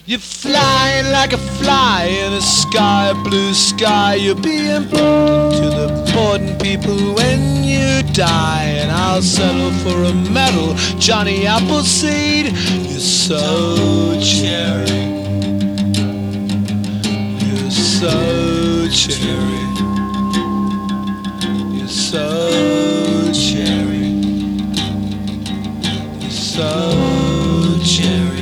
You're flying like a fly in a sky, blue sky. You'll be important to the important people when you die. And I'll settle for a medal, Johnny Appleseed. You're so cherry. You're so cherry. You're so cherry. You're so cherry.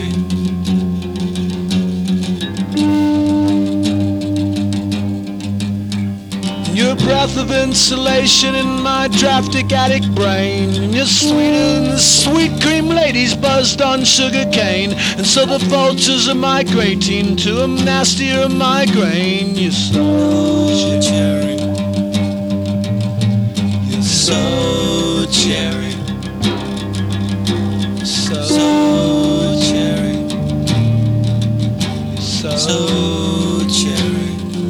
You're a breath of insulation in my draftic attic brain. And you're sweeter than the sweet cream ladies buzzed on sugar cane. And so the vultures are migrating to a nastier migraine. You're so cherry. You're so cherry. So cherry. You're so cherry.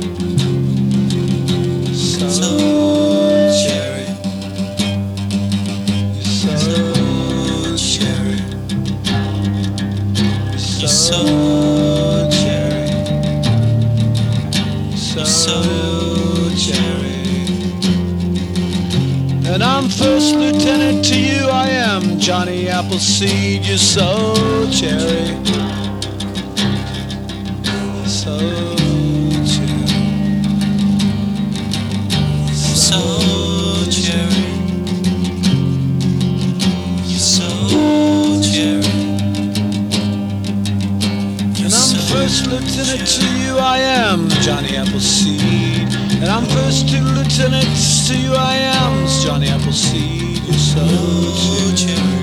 So cherry. You're so cherry. You're so cherry. You're so cherry. And I'm first lieutenant to you, I am Johnny Appleseed. You're so cherry. So cherry. So cherry. You're so cherry. And I'm first lieutenant to you, I am Johnny Appleseed. And I'm first lieutenant to you, I am Johnny Appleseed. You're so cherry.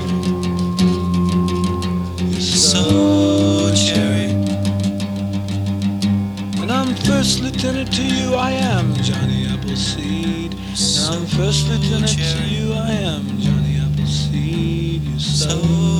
You're so cherry. And I'm first lieutenant to you, I am Johnny Appleseed. And I'm first lieutenant to you, I am Johnny Appleseed. You're so